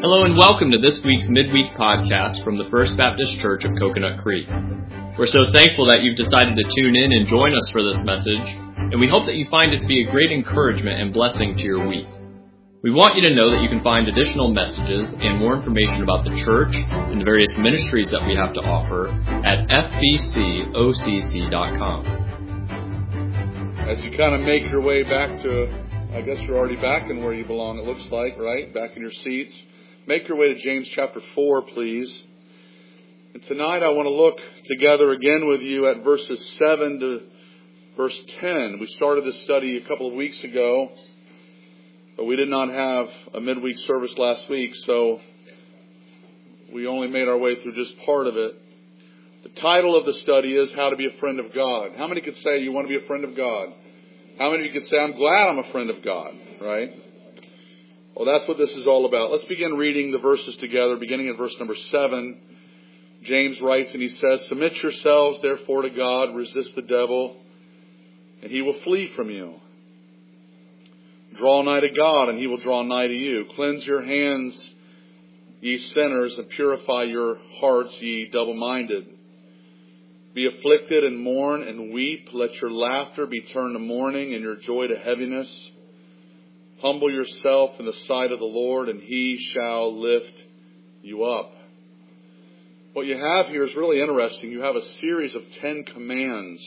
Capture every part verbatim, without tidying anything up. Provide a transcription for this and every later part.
Hello and welcome to this week's midweek podcast from the First Baptist Church of Coconut Creek. We're so thankful that you've decided to tune in and join us for this message, and we hope that you find it to be a great encouragement and blessing to your week. We want you to know that you can find additional messages and more information about the church and the various ministries that we have to offer at f b c o c c dot com. As you kind of make your way back to, I guess you're already back in where you belong, it looks like, right? Back in your seats. Make your way to James chapter four, please. And tonight I want to look together again with you at verses seven to verse ten. We started this study a couple of weeks ago, but we did not have a midweek service last week, so we only made our way through just part of it. The title of the study is How to Be a Friend of God. How many could say you want to be a friend of God? How many of you could say, I'm glad I'm a friend of God, right? Well, that's what this is all about. Let's begin reading the verses together, beginning at verse number seven. James writes and he says, Submit yourselves, therefore, to God, resist the devil, and he will flee from you. Draw nigh to God, and he will draw nigh to you. Cleanse your hands, ye sinners, and purify your hearts, ye double-minded. Be afflicted and mourn and weep. Let your laughter be turned to mourning and your joy to heaviness. Humble yourself in the sight of the Lord, and he shall lift you up. What you have here is really interesting. You have a series of ten commands.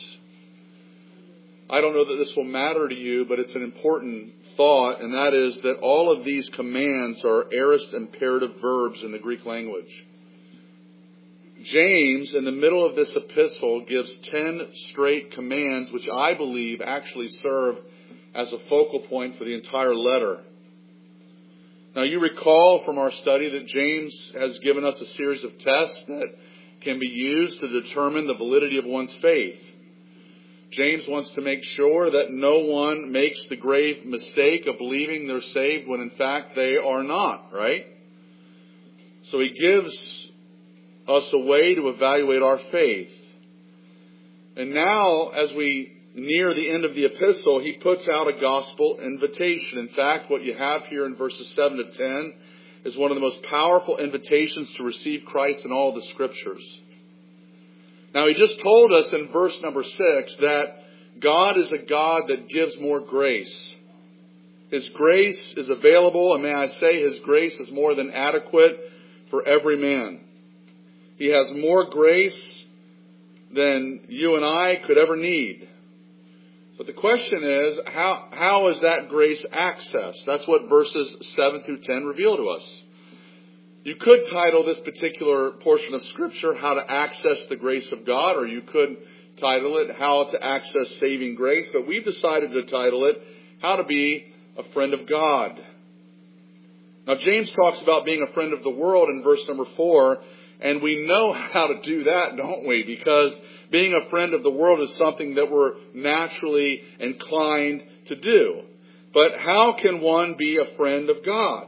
I don't know that this will matter to you, but it's an important thought, and that is that all of these commands are aorist imperative verbs in the Greek language. James, in the middle of this epistle, gives ten straight commands, which I believe actually serve as a focal point for the entire letter. Now, you recall from our study that James has given us a series of tests that can be used to determine the validity of one's faith. James wants to make sure that no one makes the grave mistake of believing they're saved when in fact they are not, right? So he gives us a way to evaluate our faith. And now, as we near the end of the epistle, he puts out a gospel invitation. In fact, what you have here in verses seven to ten is one of the most powerful invitations to receive Christ in all the Scriptures. Now, he just told us in verse number six that God is a God that gives more grace. His grace is available, and may I say, His grace is more than adequate for every man. He has more grace than you and I could ever need. But the question is, how, how is that grace accessed? That's what verses seven through ten reveal to us. You could title this particular portion of Scripture, How to Access the Grace of God, or you could title it, How to Access Saving Grace. But we've decided to title it, How to Be a Friend of God. Now, James talks about being a friend of the world in verse number four, and we know how to do that, don't we? Because being a friend of the world is something that we're naturally inclined to do. But how can one be a friend of God?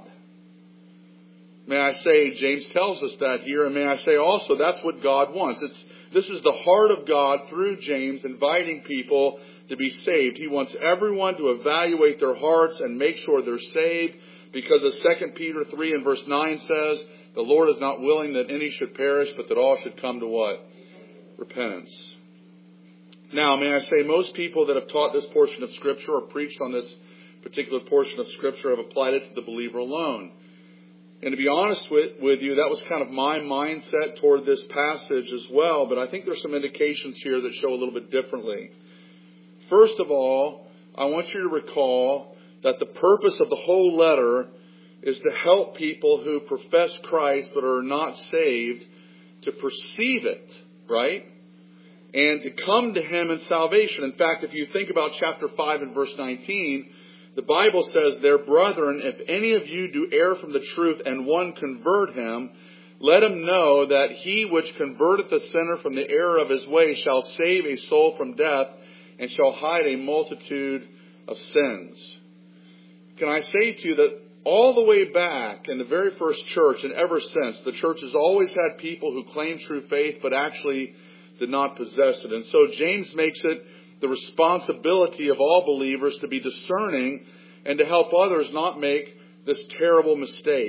May I say, James tells us that here, and may I say also, that's what God wants. It's This is the heart of God through James inviting people to be saved. He wants everyone to evaluate their hearts and make sure they're saved, because as Second Peter three and verse nine says, the Lord is not willing that any should perish, but that all should come to what? Repentance. Now, may I say, most people that have taught this portion of Scripture or preached on this particular portion of Scripture have applied it to the believer alone. And to be honest with, with you, that was kind of my mindset toward this passage as well, but I think there's some indications here that show a little bit differently. First of all, I want you to recall that the purpose of the whole letter is to help people who profess Christ but are not saved to perceive it, right? And to come to Him in salvation. In fact, if you think about chapter five and verse nineteen, the Bible says, Their brethren, if any of you do err from the truth and one convert him, let him know that he which converteth a sinner from the error of his way shall save a soul from death and shall hide a multitude of sins. Can I say to you that all the way back in the very first church and ever since, the church has always had people who claim true faith but actually did not possess it. And so James makes it the responsibility of all believers to be discerning and to help others not make this terrible mistake.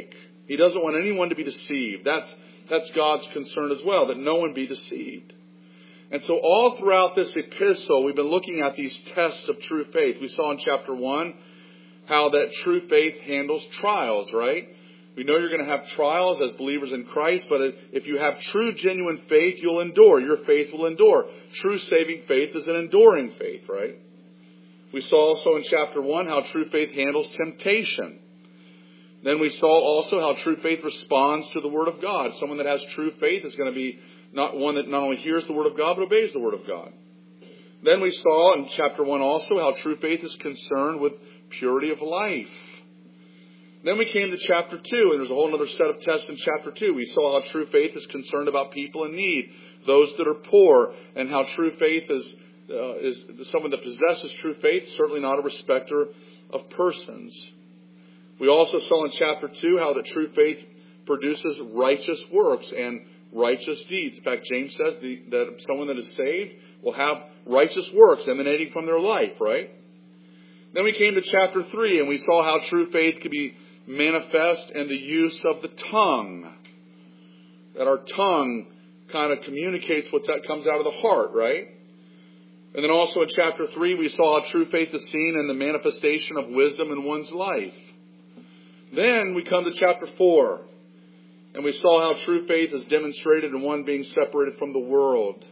He doesn't want anyone to be deceived. That's, that's God's concern as well, that no one be deceived. And so all throughout this epistle, we've been looking at these tests of true faith. We saw in chapter one how that true faith handles trials, right? We know you're going to have trials as believers in Christ, but if you have true, genuine faith, you'll endure. Your faith will endure. True saving faith is an enduring faith, right? We saw also in chapter one how true faith handles temptation. Then we saw also how true faith responds to the Word of God. Someone that has true faith is going to be not one that not only hears the Word of God, but obeys the Word of God. Then we saw in chapter one also how true faith is concerned with purity of life. Then we came to chapter two, and there's a whole other set of tests in chapter two. We saw how true faith is concerned about people in need, those that are poor, and how true faith is, uh, is someone that possesses true faith, certainly not a respecter of persons. We also saw in chapter two how that true faith produces righteous works and righteous deeds. In fact, James says the, that someone that is saved will have righteous works emanating from their life, right? Then we came to chapter three, and we saw how true faith could be manifest in the use of the tongue. That our tongue kind of communicates what that comes out of the heart, right? And then also in chapter three, we saw how true faith is seen in the manifestation of wisdom in one's life. Then we come to chapter four, and we saw how true faith is demonstrated in one being separated from the world.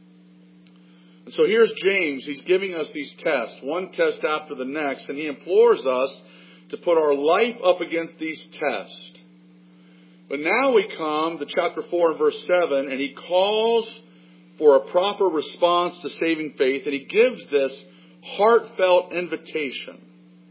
And so here's James. He's giving us these tests, one test after the next, and he implores us to put our life up against these tests. But now we come to chapter four and verse seven, and he calls for a proper response to saving faith, and he gives this heartfelt invitation.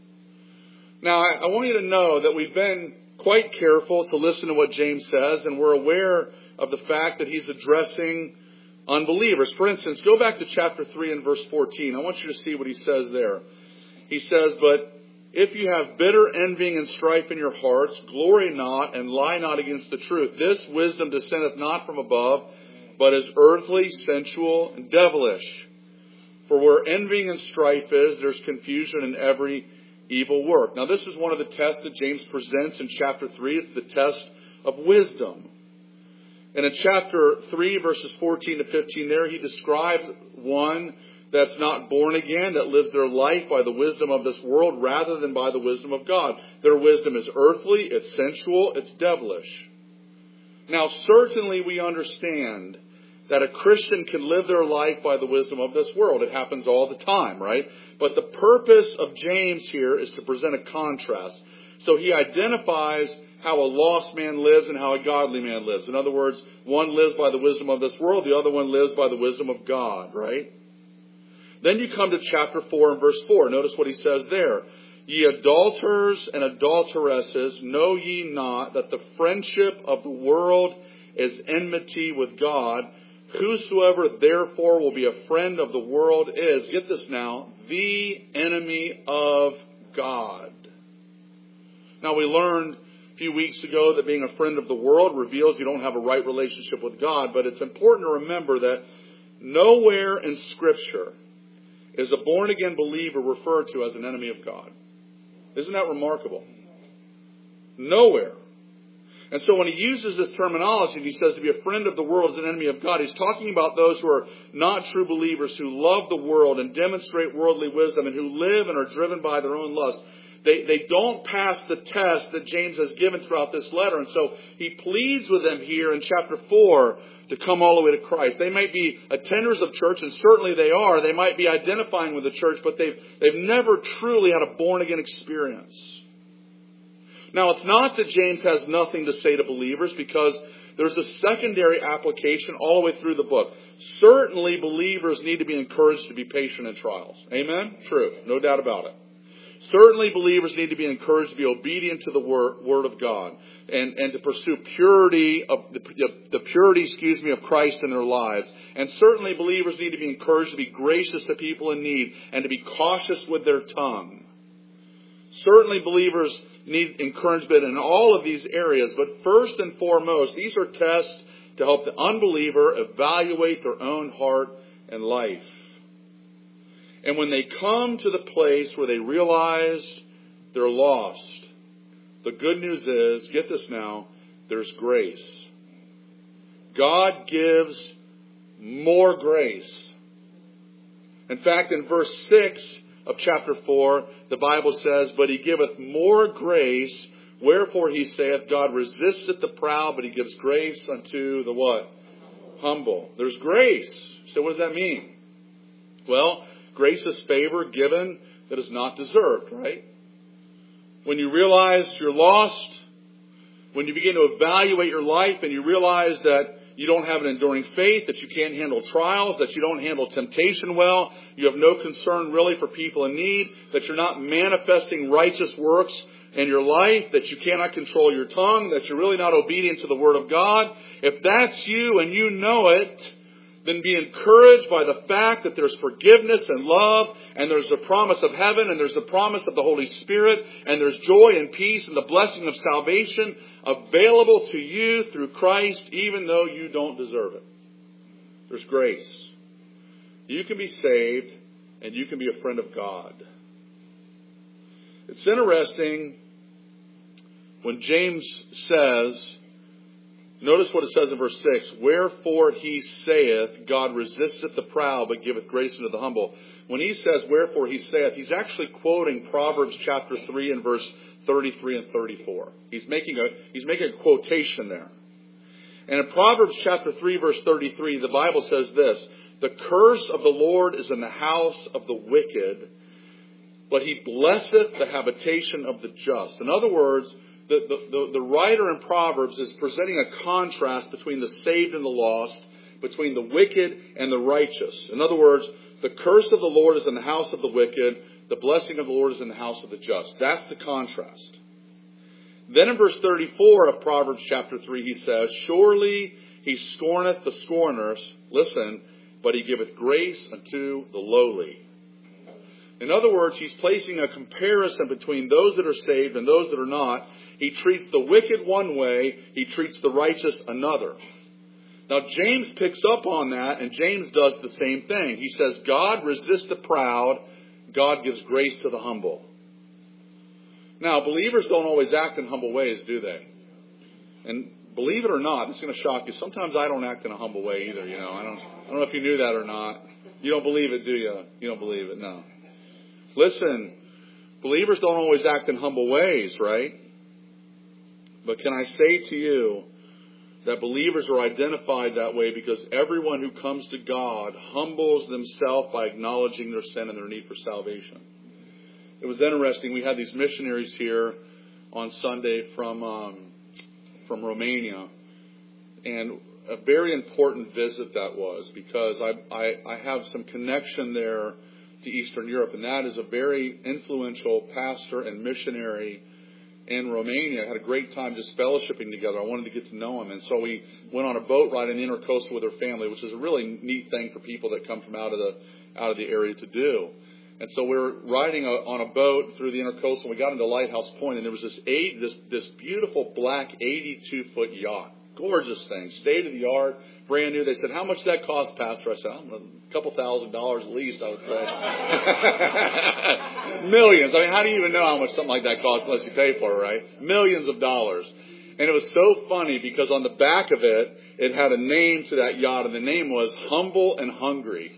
Now, I want you to know that we've been quite careful to listen to what James says, and we're aware of the fact that he's addressing unbelievers. For instance, go back to chapter three and verse fourteen. I want you to see what he says there. He says, "But if you have bitter envying and strife in your hearts, glory not and lie not against the truth. This wisdom descendeth not from above, but is earthly, sensual, and devilish. For where envying and strife is, there's confusion in every evil work." Now, this is one of the tests that James presents in chapter three. It's the test of wisdom. And in chapter three, verses fourteen to fifteen, there he describes one that's not born again, that lives their life by the wisdom of this world rather than by the wisdom of God. Their wisdom is earthly, it's sensual, it's devilish. Now, certainly we understand that a Christian can live their life by the wisdom of this world. It happens all the time, right? But the purpose of James here is to present a contrast. So he identifies how a lost man lives and how a godly man lives. In other words, one lives by the wisdom of this world, the other one lives by the wisdom of God, right? Then you come to chapter four and verse four. Notice what he says there. "Ye adulterers and adulteresses, know ye not that the friendship of the world is enmity with God? Whosoever therefore will be a friend of the world is," get this now, "the enemy of God." Now, we learned a few weeks ago that being a friend of the world reveals you don't have a right relationship with God. But it's important to remember that nowhere in Scripture is a born-again believer referred to as an enemy of God. Isn't that remarkable? Nowhere. And so when he uses this terminology and he says to be a friend of the world is an enemy of God, he's talking about those who are not true believers, who love the world and demonstrate worldly wisdom and who live and are driven by their own lust. They, they don't pass the test that James has given throughout this letter. And so he pleads with them here in chapter four to come all the way to Christ. They might be attenders of church, and certainly they are. They might be identifying with the church, but they've, they've never truly had a born-again experience. Now, it's not that James has nothing to say to believers, because there's a secondary application all the way through the book. Certainly, believers need to be encouraged to be patient in trials. Amen? True. No doubt about it. Certainly, believers need to be encouraged to be obedient to the word, word of God and, and to pursue purity of the, the purity, excuse me, of Christ in their lives. And certainly, believers need to be encouraged to be gracious to people in need and to be cautious with their tongue. Certainly, believers need encouragement in all of these areas. But first and foremost, these are tests to help the unbeliever evaluate their own heart and life. And when they come to the place where they realize they're lost, The good news is, get this now, there's grace. God gives more grace. In fact, in verse six of chapter four, the Bible says, but he giveth more grace, wherefore he saith, God resisteth the proud, but he gives grace unto the what? Humble. There's grace. So what does that mean? Well, grace is favor given that is not deserved, right? When you realize you're lost, when you begin to evaluate your life and you realize that you don't have an enduring faith, that you can't handle trials, that you don't handle temptation well, you have no concern really for people in need, that you're not manifesting righteous works in your life, that you cannot control your tongue, that you're really not obedient to the Word of God. If that's you and you know it, then be encouraged by the fact that there's forgiveness and love, and there's the promise of heaven, and there's the promise of the Holy Spirit, and there's joy and peace and the blessing of salvation available to you through Christ, even though you don't deserve it. There's grace. You can be saved, and you can be a friend of God. It's interesting when James says, notice what it says in verse six. Wherefore he saith, God resisteth the proud, but giveth grace unto the humble. When he says, wherefore he saith, he's actually quoting Proverbs chapter three and verse thirty-three and thirty-four. He's making a, he's making a quotation there. And in Proverbs chapter three, verse thirty-three, the Bible says this, the curse of the Lord is in the house of the wicked, but he blesseth the habitation of the just. In other words, The, the, the writer in Proverbs is presenting a contrast between the saved and the lost, between the wicked and the righteous. In other words, the curse of the Lord is in the house of the wicked, the blessing of the Lord is in the house of the just. That's the contrast. Then in verse thirty-four of Proverbs chapter three, he says, surely he scorneth the scorners, listen, but he giveth grace unto the lowly. In other words, he's placing a comparison between those that are saved and those that are not. He treats the wicked one way, he treats the righteous another. Now James picks up on that, and James does the same thing. He says, God resists the proud, God gives grace to the humble. Now, believers don't always act in humble ways, do they? And believe it or not, this is going to shock you. Sometimes I don't act in a humble way either, you know. I don't, I don't know if you knew that or not. You don't believe it, do you? You don't believe it, no. Listen, believers don't always act in humble ways, right? But can I say to you that believers are identified that way because everyone who comes to God humbles themselves by acknowledging their sin and their need for salvation. It was interesting. We had these missionaries here on Sunday from um, from Romania, and a very important visit that was because I, I, I have some connection there to Eastern Europe, and that is a very influential pastor and missionary in Romania. I had a great time just fellowshipping together. I wanted to get to know him, and so we went on a boat ride in the Intercoastal with her family, which is a really neat thing for people that come from out of the out of the area to do. And so we were riding a, on a boat through the Intercoastal, and we got into Lighthouse Point, and there was this eight, this this beautiful black eighty-two foot yacht. Gorgeous thing, state of the art, brand new. They said, how much did that cost, Pastor? I said, I don't know, a couple thousand dollars at least, I would say. Millions. I mean, how do you even know how much something like that costs unless you pay for it, right? Millions of dollars. And it was so funny because on the back of it, it had a name to that yacht, and the name was Humble and Hungry.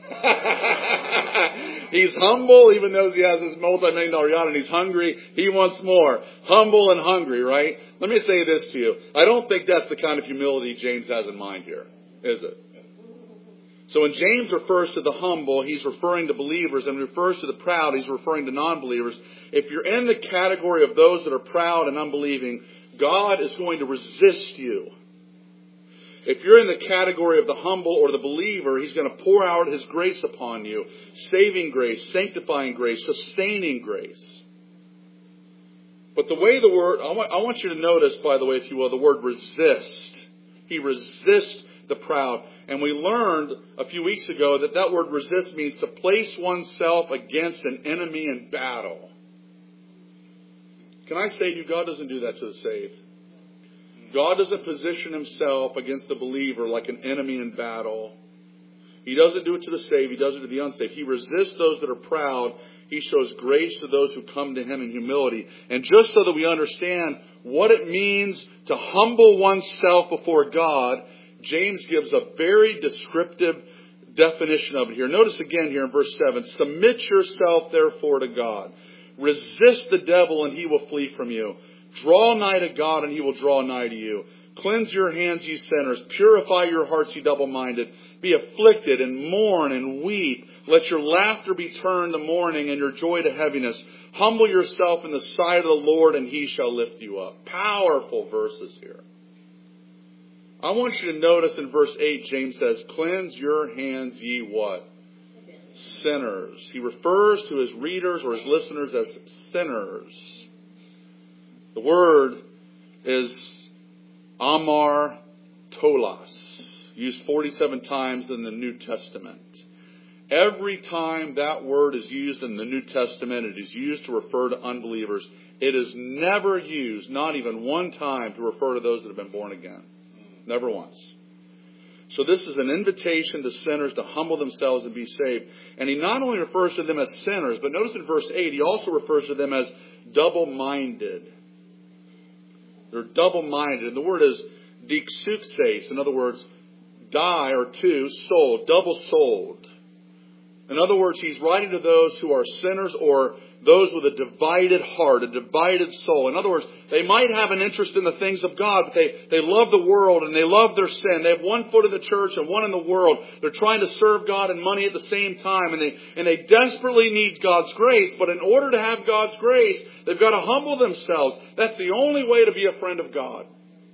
He's humble, even though he has this multi-million dollar yacht, and he's hungry. He wants more. Humble and hungry, right? Let me say this to you. I don't think that's the kind of humility James has in mind here, is it? So when James refers to the humble, he's referring to believers, and refers to the proud, he's referring to non-believers. If you're in the category of those that are proud and unbelieving, God is going to resist you. If you're in the category of the humble or the believer, He's going to pour out His grace upon you. Saving grace, sanctifying grace, sustaining grace. But the way the word, I want, I want you to notice, by the way, if you will, the word resist. He resists the proud. And we learned a few weeks ago that that word resist means to place oneself against an enemy in battle. Can I say to you, God doesn't do that to the saved. God doesn't position Himself against the believer like an enemy in battle. He doesn't do it to the saved. He does it to the unsaved. He resists those that are proud. He shows grace to those who come to Him in humility. And just so that we understand what it means to humble oneself before God, James gives a very descriptive definition of it here. Notice again here in verse seven, submit yourself therefore to God. Resist the devil and he will flee from you. Draw nigh to God and He will draw nigh to you. Cleanse your hands, ye sinners. Purify your hearts, ye double-minded. Be afflicted and mourn and weep. Let your laughter be turned to mourning and your joy to heaviness. Humble yourself in the sight of the Lord and He shall lift you up. Powerful verses here. I want you to notice in verse eight, James says, cleanse your hands, ye what? Sinners. He refers to his readers or his listeners as sinners. The word is amar tolas, used forty-seven times in the New Testament. Every time that word is used in the New Testament, it is used to refer to unbelievers. It is never used, not even one time, to refer to those that have been born again. Never once. So this is an invitation to sinners to humble themselves and be saved. And he not only refers to them as sinners, but notice in verse eight, he also refers to them as double-minded. They're double-minded. And the word is dixuxes. In other words, die or two, sold, double-souled. In other words, he's writing to those who are sinners or those with a divided heart, a divided soul. In other words, they might have an interest in the things of God, but they, they love the world and they love their sin. They have one foot in the church and one in the world. They're trying to serve God and money at the same time, and they, and they desperately need God's grace. But in order to have God's grace, they've got to humble themselves. That's the only way to be a friend of God.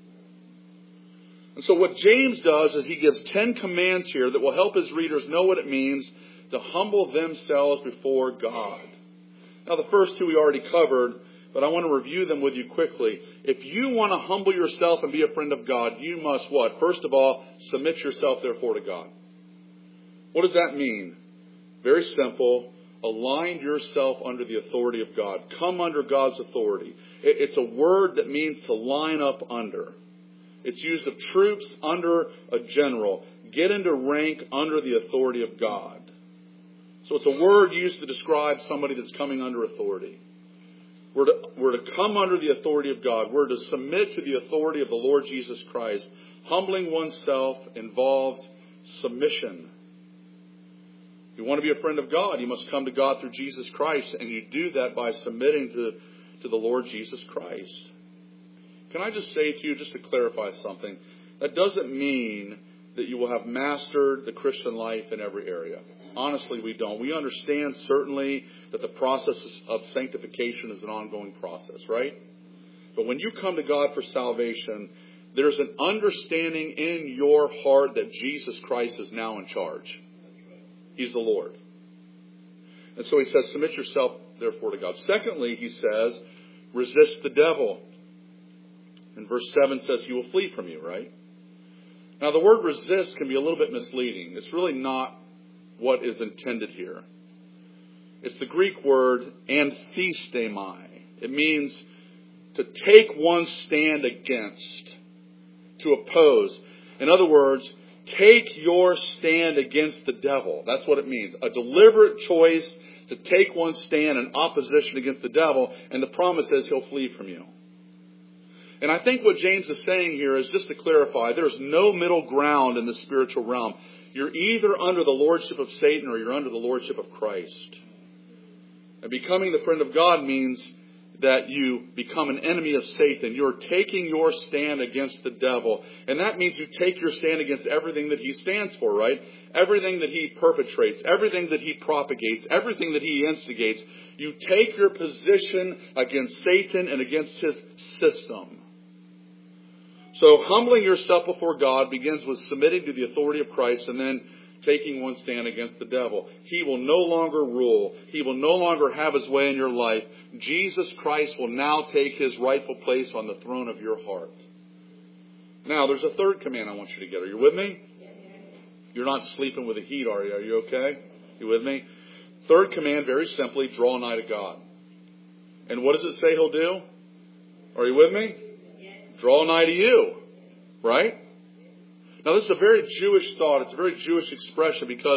And so what James does is he gives ten commands here that will help his readers know what it means to humble themselves before God. Now, the first two we already covered, but I want to review them with you quickly. If you want to humble yourself and be a friend of God, you must what? First of all, submit yourself therefore to God. What does that mean? Very simple. Align yourself under the authority of God. Come under God's authority. It's a word that means to line up under. It's used of troops under a general. Get into rank under the authority of God. So it's a word used to describe somebody that's coming under authority. We're to, we're to come under the authority of God. We're to submit to the authority of the Lord Jesus Christ. Humbling oneself involves submission. If you want to be a friend of God, you must come to God through Jesus Christ. And you do that by submitting to, to the Lord Jesus Christ. Can I just say to you, just to clarify something, that doesn't mean that you will have mastered the Christian life in every area. Honestly, we don't. We understand certainly that the process of sanctification is an ongoing process, right? But when you come to God for salvation, there's an understanding in your heart that Jesus Christ is now in charge. He's the Lord. And so he says, submit yourself therefore to God. Secondly, he says, resist the devil. And verse seven says he will flee from you, right? Now, the word resist can be a little bit misleading. It's really not what is intended here. It's the Greek word anthistemi. It means to take one's stand against, to oppose. In other words, take your stand against the devil. That's what it means. A deliberate choice to take one's stand in opposition against the devil, and the promise is he'll flee from you. And I think what James is saying here is, just to clarify, there's no middle ground in the spiritual realm. You're either under the lordship of Satan or you're under the lordship of Christ. And becoming the friend of God means that you become an enemy of Satan. You're taking your stand against the devil. And that means you take your stand against everything that he stands for, right? Everything that he perpetrates, everything that he propagates, everything that he instigates. You take your position against Satan and against his system. So humbling yourself before God begins with submitting to the authority of Christ and then taking one stand against the devil. He will no longer rule. He will no longer have his way in your life. Jesus Christ will now take his rightful place on the throne of your heart. Now, there's a third command I want you to get. Are you with me? You're not sleeping with the heat, are you? Are you okay? You with me? Third command, very simply, draw nigh to God. And what does it say he'll do? Are you with me? Draw nigh to you. Right? Now, this is a very Jewish thought. It's a very Jewish expression because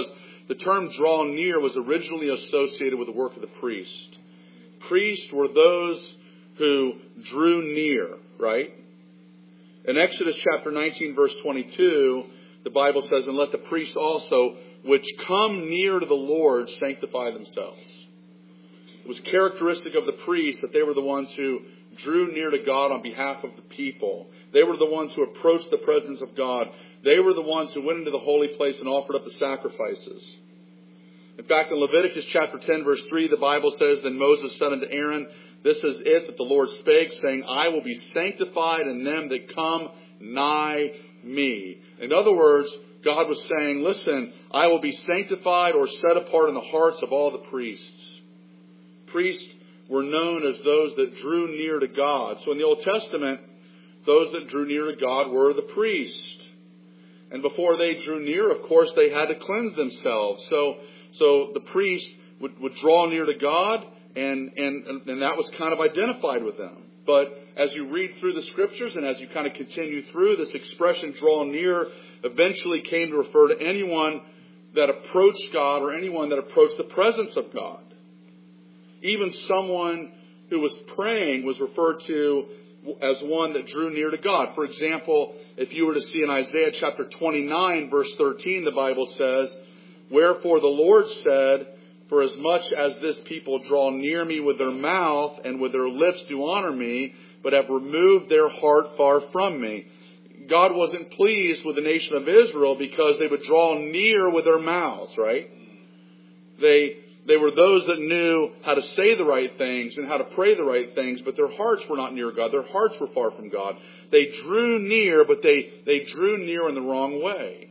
the term draw near was originally associated with the work of the priest. Priests were those who drew near, right? In Exodus chapter nineteen, verse twenty-two, the Bible says, and let the priests also, which come near to the Lord, sanctify themselves. It was characteristic of the priests that they were the ones who drew near to God on behalf of the people. They were the ones who approached the presence of God. They were the ones who went into the holy place and offered up the sacrifices. In fact, in Leviticus chapter ten, verse three, the Bible says, then Moses said unto Aaron, this is it that the Lord spake, saying, I will be sanctified in them that come nigh me. In other words, God was saying, listen, I will be sanctified or set apart in the hearts of all the priests. Priests were known as those that drew near to God. So in the Old Testament, those that drew near to God were the priests. And before they drew near, of course, they had to cleanse themselves. So, so the priest would, would draw near to God, and, and, and that was kind of identified with them. But as you read through the Scriptures and as you kind of continue through, this expression, draw near, eventually came to refer to anyone that approached God or anyone that approached the presence of God. Even someone who was praying was referred to as one that drew near to God. For example, if you were to see in Isaiah chapter twenty-nine, verse thirteen, the Bible says, wherefore the Lord said, for as much as this people draw near me with their mouth and with their lips do honor me, but have removed their heart far from me. God wasn't pleased with the nation of Israel because they would draw near with their mouths, right? They They were those that knew how to say the right things and how to pray the right things, but their hearts were not near God. Their hearts were far from God. They drew near, but they, they drew near in the wrong way.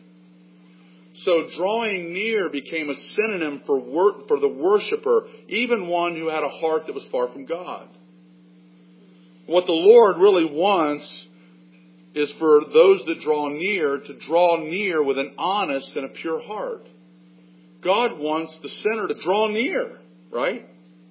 So drawing near became a synonym for wor- for the worshiper, even one who had a heart that was far from God. What the Lord really wants is for those that draw near to draw near with an honest and a pure heart. God wants the sinner to draw near, right?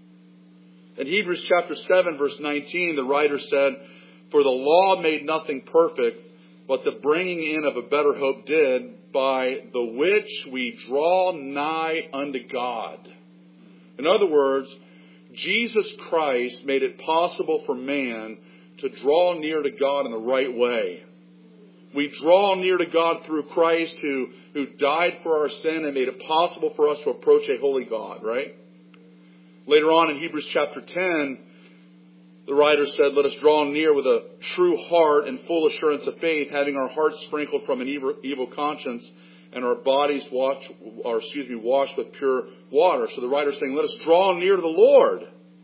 In Hebrews chapter seven, verse nineteen, the writer said, for the law made nothing perfect, but the bringing in of a better hope did, by the which we draw nigh unto God. In other words, Jesus Christ made it possible for man to draw near to God in the right way. We draw near to God through Christ who, who died for our sin and made it possible for us to approach a holy God, right? Later on in Hebrews chapter ten, the writer said, let us draw near with a true heart and full assurance of faith, having our hearts sprinkled from an evil, evil conscience and our bodies washed, or excuse me, washed with pure water. So the writer is saying, let us draw near to the Lord.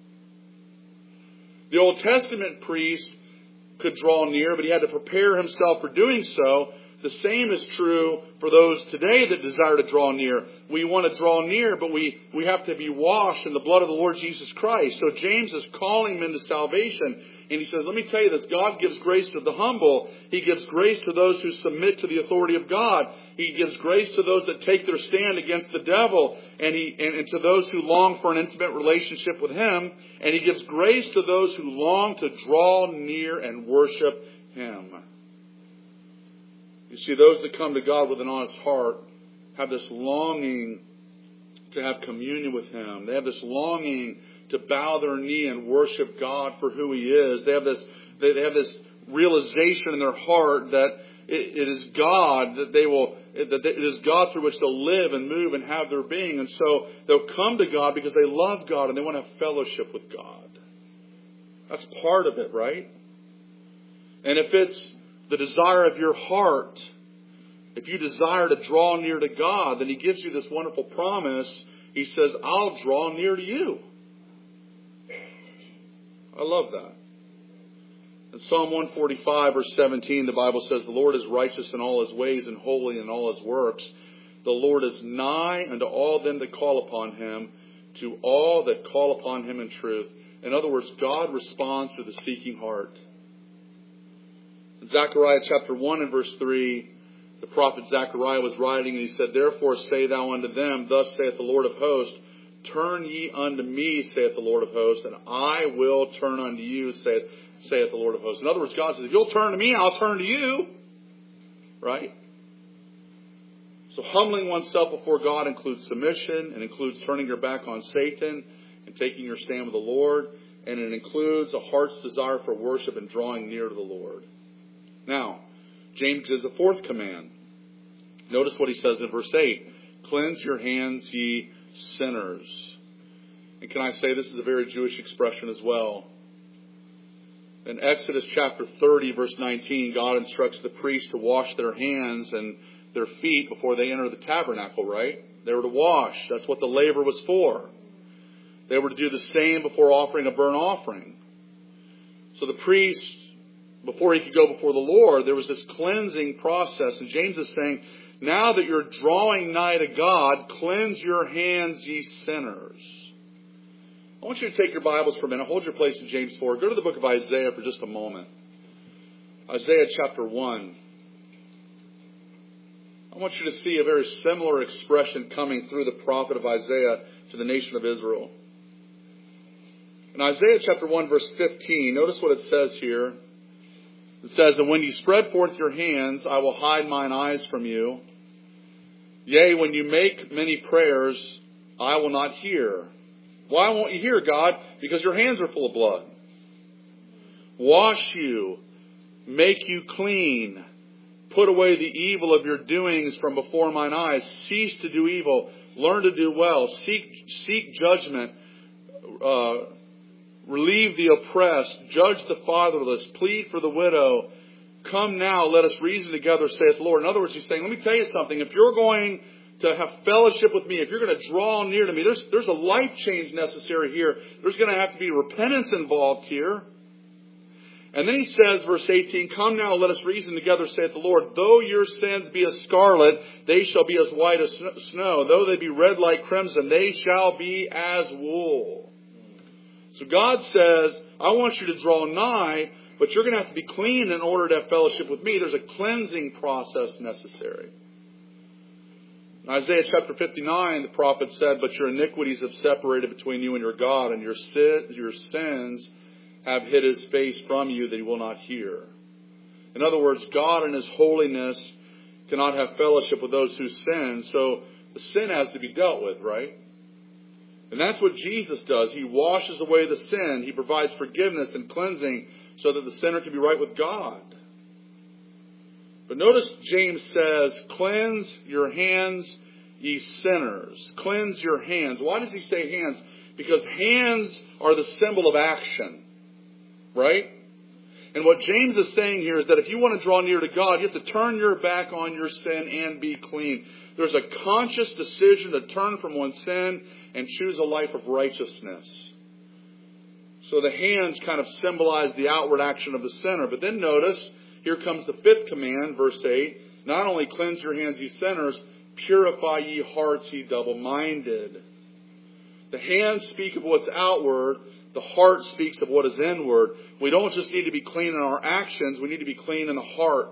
The Old Testament priest could draw near, but he had to prepare himself for doing so. The same is true for those today that desire to draw near. We want to draw near, but we, we have to be washed in the blood of the Lord Jesus Christ. So James is calling men to salvation. And he says, let me tell you this, God gives grace to the humble. He gives grace to those who submit to the authority of God. He gives grace to those that take their stand against the devil. And, he, and, and to those who long for an intimate relationship with Him. And He gives grace to those who long to draw near and worship Him. You see, those that come to God with an honest heart have this longing to have communion with Him. They have this longing to bow their knee and worship God for who He is. They have this, they have this realization in their heart that it, it is God that they will, that it is God through which they'll live and move and have their being. And so they'll come to God because they love God and they want to have fellowship with God. That's part of it, right? And if it's the desire of your heart, if you desire to draw near to God, then He gives you this wonderful promise. He says, I'll draw near to you. I love that. In Psalm one forty-five, verse seventeen, the Bible says, the Lord is righteous in all His ways and holy in all His works. The Lord is nigh unto all them that call upon Him, to all that call upon Him in truth. In other words, God responds to the seeking heart. In Zechariah chapter one and verse three, the prophet Zechariah was writing, and he said, therefore say thou unto them, thus saith the Lord of hosts, turn ye unto me, saith the Lord of hosts, and I will turn unto you, saith, saith the Lord of hosts. In other words, God says, if you'll turn to me, I'll turn to you. Right? So humbling oneself before God includes submission, and includes turning your back on Satan and taking your stand with the Lord. And it includes a heart's desire for worship and drawing near to the Lord. Now, James gives a fourth command. Notice what he says in verse eight. Cleanse your hands, ye sinners. And can I say this is a very Jewish expression as well. In Exodus chapter thirty, verse nineteen, God instructs the priests to wash their hands and their feet before they enter the tabernacle, right? They were to wash. That's what the laver was for. They were to do the same before offering a burnt offering. So the priest, before he could go before the Lord, there was this cleansing process. And James is saying, now that you're drawing nigh to God, cleanse your hands, ye sinners. I want you to take your Bibles for a minute. Hold your place in James four. Go to the book of Isaiah for just a moment. Isaiah chapter one. I want you to see a very similar expression coming through the prophet of Isaiah to the nation of Israel. In Isaiah chapter one, verse fifteen, notice what it says here. It says, and when you spread forth your hands, I will hide mine eyes from you. Yea, when you make many prayers, I will not hear. Why won't you hear, God? Because your hands are full of blood. Wash you, make you clean. Put away the evil of your doings from before mine eyes. Cease to do evil. Learn to do well. Seek, seek judgment. Uh, relieve the oppressed. Judge the fatherless. Plead for the widow. Come now, let us reason together, saith the Lord. In other words, he's saying, let me tell you something. If you're going to have fellowship with me, if you're going to draw near to me, there's, there's a life change necessary here. There's going to have to be repentance involved here. And then he says, verse eighteen, come now, let us reason together, saith the Lord. Though your sins be as scarlet, they shall be as white as snow. Though they be red like crimson, they shall be as wool. So God says, I want you to draw nigh, but you're going to have to be clean in order to have fellowship with me. There's a cleansing process necessary. In Isaiah chapter fifty-nine, the prophet said, but your iniquities have separated between you and your God, and your sin, your sins have hid his face from you that he will not hear. In other words, God in his holiness cannot have fellowship with those who sin, so the sin has to be dealt with, right? And that's what Jesus does. He washes away the sin. He provides forgiveness and cleansing so that the sinner can be right with God. But notice James says, cleanse your hands, ye sinners. Cleanse your hands. Why does he say hands? Because hands are the symbol of action. Right? And what James is saying here is that if you want to draw near to God, you have to turn your back on your sin and be clean. There's a conscious decision to turn from one's sin and choose a life of righteousness. So the hands kind of symbolize the outward action of the sinner. But then notice, here comes the fifth command, verse eight. Not only cleanse your hands, ye sinners, purify ye hearts, ye double-minded. The hands speak of what's outward. The heart speaks of what is inward. We don't just need to be clean in our actions. We need to be clean in the heart.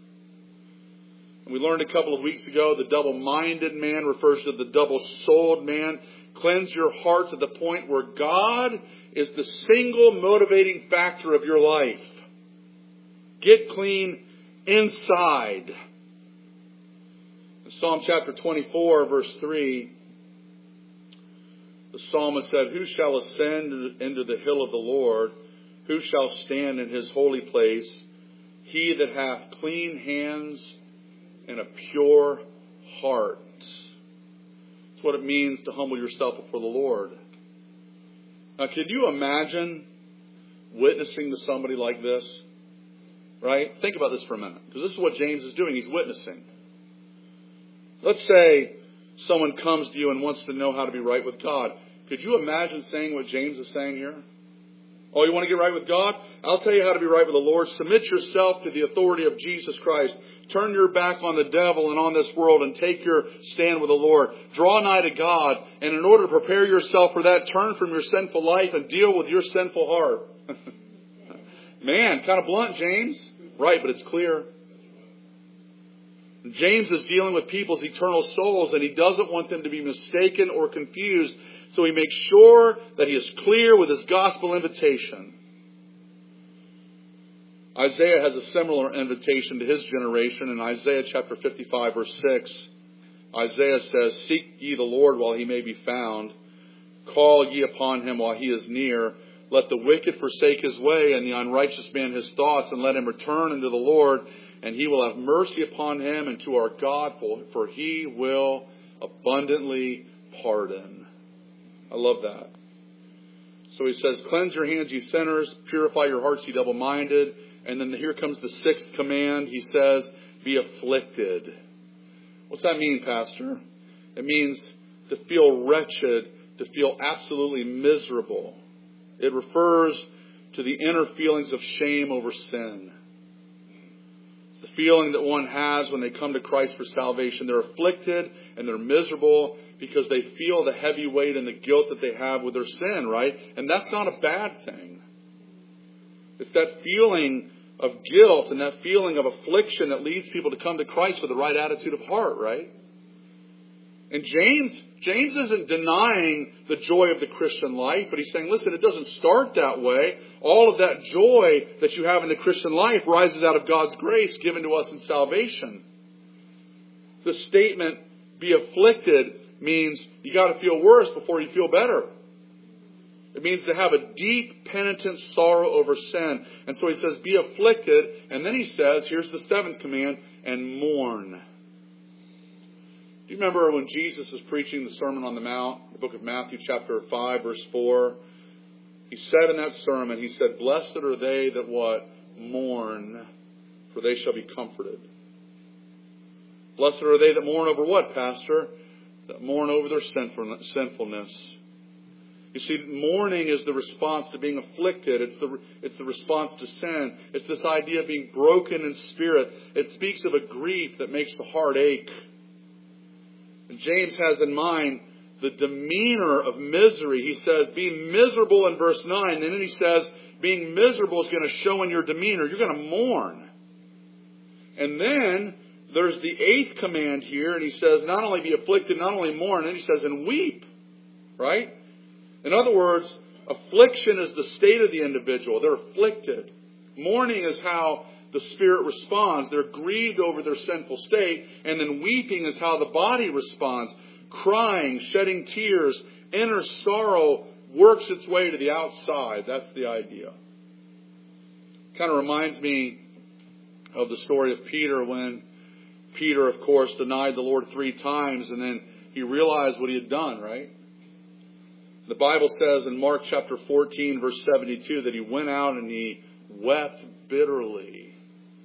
And we learned a couple of weeks ago, the double-minded man refers to the double-souled man. Cleanse your heart to the point where God is the single motivating factor of your life. Get clean inside. In Psalm chapter twenty-four, verse three, the psalmist said, who shall ascend into the hill of the Lord? Who shall stand in his holy place? He that hath clean hands and a pure heart. That's what it means to humble yourself before the Lord. Now, can you imagine witnessing to somebody like this? Right? Think about this for a minute. Because this is what James is doing. He's witnessing. Let's say someone comes to you and wants to know how to be right with God. Could you imagine saying what James is saying here? Oh, you want to get right with God? I'll tell you how to be right with the Lord. Submit yourself to the authority of Jesus Christ. Turn your back on the devil and on this world and take your stand with the Lord. Draw nigh to God. And in order to prepare yourself for that, turn from your sinful life and deal with your sinful heart. Man, kind of blunt, James. Right, but it's clear. James is dealing with people's eternal souls, and he doesn't want them to be mistaken or confused. So he makes sure that he is clear with his gospel invitation. Isaiah has a similar invitation to his generation in Isaiah chapter fifty-five, verse six. Isaiah says, "Seek ye the Lord while he may be found. Call ye upon him while he is near. Let the wicked forsake his way, and the unrighteous man his thoughts, and let him return unto the Lord, and he will have mercy upon him, and to our God, for he will abundantly pardon." I love that. So he says, "Cleanse your hands, ye sinners. Purify your hearts, ye double-minded." And then here comes the sixth command. He says, "Be afflicted." What's that mean, Pastor? It means to feel wretched, to feel absolutely miserable. It refers to the inner feelings of shame over sin. It's the feeling that one has when they come to Christ for salvation. They're afflicted and they're miserable because they feel the heavy weight and the guilt that they have with their sin, right? And that's not a bad thing. It's that feeling of guilt and that feeling of affliction that leads people to come to Christ with the right attitude of heart, right? And James, James isn't denying the joy of the Christian life, but he's saying, listen, it doesn't start that way. All of that joy that you have in the Christian life rises out of God's grace given to us in salvation. The statement, "be afflicted," means you got to feel worse before you feel better. It means to have a deep, penitent sorrow over sin. And so he says, "Be afflicted." And then he says, here's the seventh command, "and mourn." Do you remember when Jesus was preaching the Sermon on the Mount, the book of Matthew chapter five, verse four? He said in that sermon, he said, "Blessed are they that what? Mourn, for they shall be comforted." Blessed are they that mourn over what, Pastor? That mourn over their sinfulness. You see, mourning is the response to being afflicted. It's the, it's the response to sin. It's this idea of being broken in spirit. It speaks of a grief that makes the heart ache. And James has in mind the demeanor of misery. He says, be miserable in verse nine. And then he says, being miserable is going to show in your demeanor. You're going to mourn. And then there's the eighth command here. And he says, not only be afflicted, not only mourn. And he says, and weep. Right? In other words, affliction is the state of the individual. They're afflicted. Mourning is how the spirit responds. They're grieved over their sinful state. And then weeping is how the body responds. Crying, shedding tears, inner sorrow works its way to the outside. That's the idea. Kind of reminds me of the story of Peter when Peter, of course, denied the Lord three times and then he realized what he had done, right? The Bible says in Mark chapter fourteen, verse seventy-two, that he went out and he wept bitterly.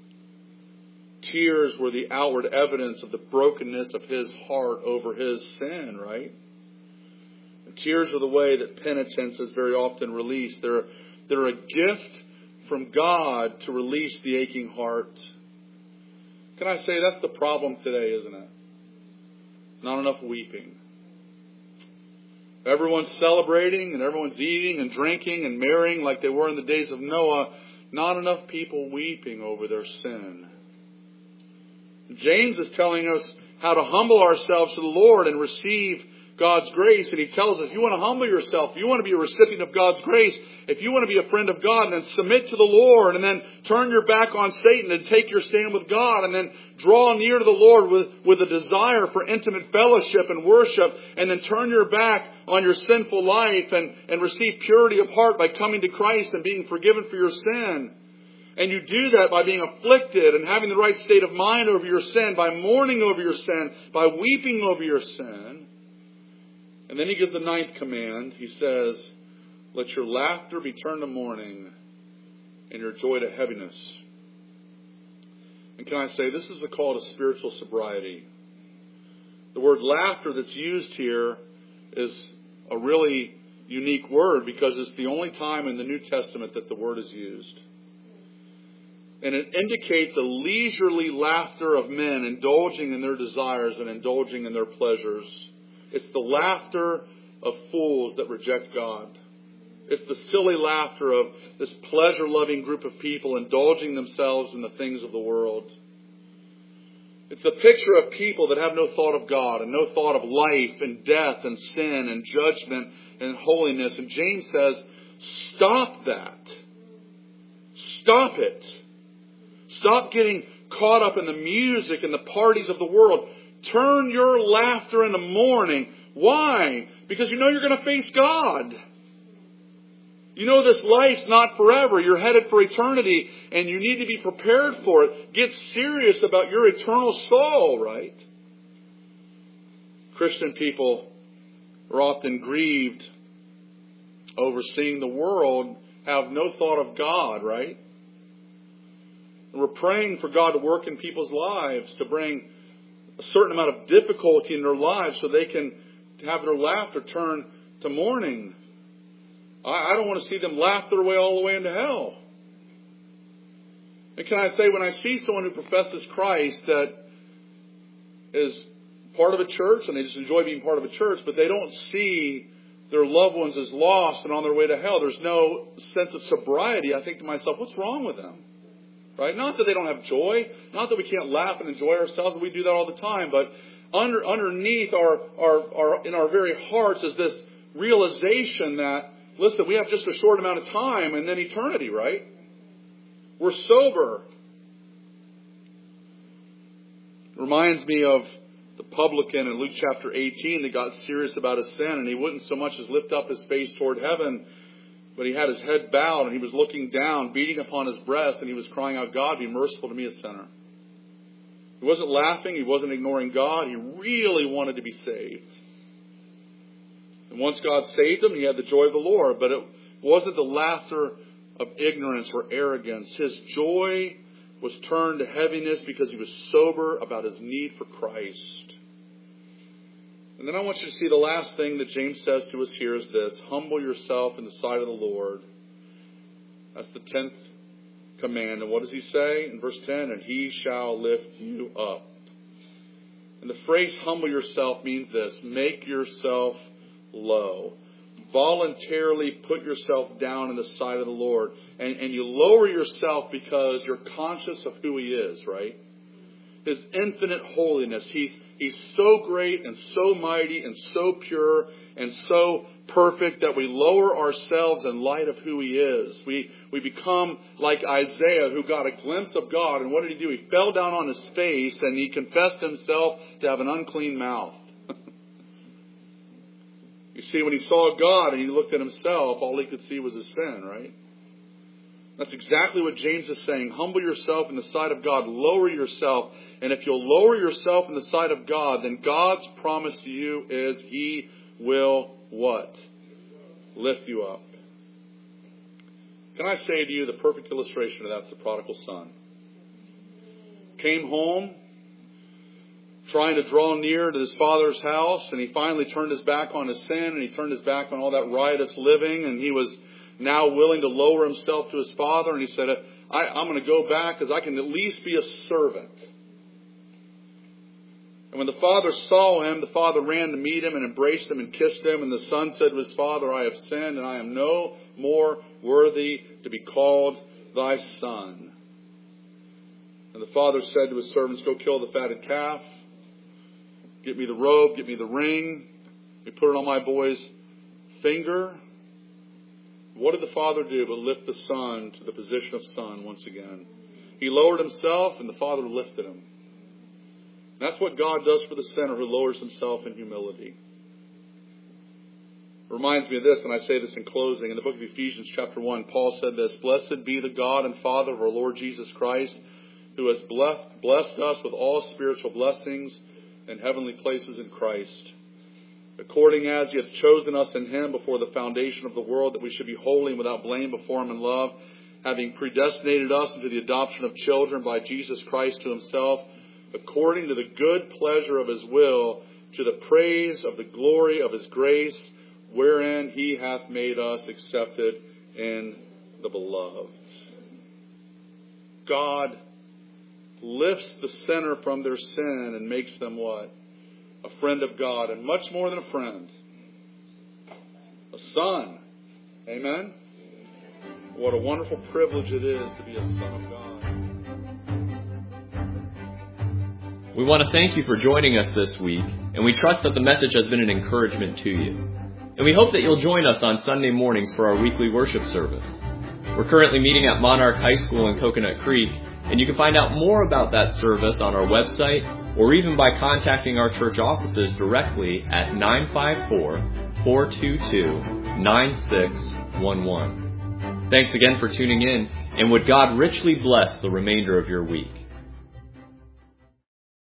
Tears were the outward evidence of the brokenness of his heart over his sin, right? And tears are the way that penitence is very often released. They're, they're a gift from God to release the aching heart. Can I say that's the problem today, isn't it? Not enough weeping. Everyone's celebrating and everyone's eating and drinking and marrying like they were in the days of Noah. Not enough people weeping over their sin. James is telling us how to humble ourselves to the Lord and receive God's grace. And he tells us, you want to humble yourself. If you want to be a recipient of God's grace, if you want to be a friend of God, then submit to the Lord and then turn your back on Satan and take your stand with God and then draw near to the Lord with, with a desire for intimate fellowship and worship and then turn your back on your sinful life and, and receive purity of heart by coming to Christ and being forgiven for your sin. And you do that by being afflicted and having the right state of mind over your sin, by mourning over your sin, by weeping over your sin. And then he gives the ninth command. He says, let your laughter be turned to mourning and your joy to heaviness. And can I say, this is a call to spiritual sobriety. The word laughter that's used here is a really unique word because it's the only time in the New Testament that the word is used. And it indicates a leisurely laughter of men indulging in their desires and indulging in their pleasures. It's the laughter of fools that reject God. It's the silly laughter of this pleasure-loving group of people indulging themselves in the things of the world. It's a picture of people that have no thought of God and no thought of life and death and sin and judgment and holiness. And James says, stop that. Stop it. Stop getting caught up in the music and the parties of the world. Turn your laughter into mourning. Why? Because you know you're going to face God. You know this life's not forever. You're headed for eternity, and you need to be prepared for it. Get serious about your eternal soul, right? Christian people are often grieved over seeing the world have no thought of God, right? And we're praying for God to work in people's lives, to bring a certain amount of difficulty in their lives so they can have their laughter turn to mourning. I don't want to see them laugh their way all the way into hell. And can I say, when I see someone who professes Christ that is part of a church and they just enjoy being part of a church, but they don't see their loved ones as lost and on their way to hell, there's no sense of sobriety, I think to myself, what's wrong with them? Right? Not that they don't have joy, not that we can't laugh and enjoy ourselves, and we do that all the time, but under, underneath our, our, our, in our very hearts is this realization that, listen, we have just a short amount of time and then eternity, right? We're sober. It reminds me of the publican in Luke chapter eighteen that got serious about his sin, and he wouldn't so much as lift up his face toward heaven, but he had his head bowed and he was looking down, beating upon his breast, and he was crying out, God, be merciful to me, a sinner. He wasn't laughing. He wasn't ignoring God. He really wanted to be saved. And once God saved him, he had the joy of the Lord. But it wasn't the laughter of ignorance or arrogance. His joy was turned to heaviness because he was sober about his need for Christ. And then I want you to see the last thing that James says to us here is this: humble yourself in the sight of the Lord. That's the tenth command. And what does he say in verse ten? And he shall lift you up. And the phrase humble yourself means this: make yourself low. Voluntarily put yourself down in the sight of the Lord. And, and you lower yourself because you're conscious of who He is, right? His infinite holiness. He's, he's so great and so mighty and so pure and so perfect that we lower ourselves in light of who He is. We, we become like Isaiah, who got a glimpse of God. And what did he do? He fell down on his face and he confessed himself to have an unclean mouth. You see, when he saw God and he looked at himself, all he could see was his sin, right? That's exactly what James is saying. Humble yourself in the sight of God. Lower yourself. And if you'll lower yourself in the sight of God, then God's promise to you is He will what? Lift you up. Can I say to you, the perfect illustration of that's the prodigal son. Came home, trying to draw near to his father's house, and he finally turned his back on his sin, and he turned his back on all that riotous living, and he was now willing to lower himself to his father, and he said, I, I'm going to go back because I can at least be a servant. And when the father saw him, the father ran to meet him and embraced him and kissed him, and the son said to his father, I have sinned, and I am no more worthy to be called thy son. And the father said to his servants, go kill the fatted calf. Get me the robe, get me the ring. We put it on my boy's finger. What did the father do but lift the son to the position of son once again? He lowered himself and the father lifted him. That's what God does for the sinner who lowers himself in humility. It reminds me of this, and I say this in closing. In the book of Ephesians chapter one, Paul said this: Blessed be the God and Father of our Lord Jesus Christ, who has blessed, blessed us with all spiritual blessings in heavenly places in Christ, according as He hath chosen us in Him before the foundation of the world, that we should be holy and without blame before Him in love, having predestinated us into the adoption of children by Jesus Christ to Himself, according to the good pleasure of His will, to the praise of the glory of His grace, wherein He hath made us accepted in the beloved. God lifts the sinner from their sin and makes them what? A friend of God, and much more than a friend. A son. Amen? What a wonderful privilege it is to be a son of God. We want to thank you for joining us this week, and we trust that the message has been an encouragement to you. And we hope that you'll join us on Sunday mornings for our weekly worship service. We're currently meeting at Monarch High School in Coconut Creek, and you can find out more about that service on our website or even by contacting our church offices directly at nine five four, four two two, nine six one one. Thanks again for tuning in, and would God richly bless the remainder of your week.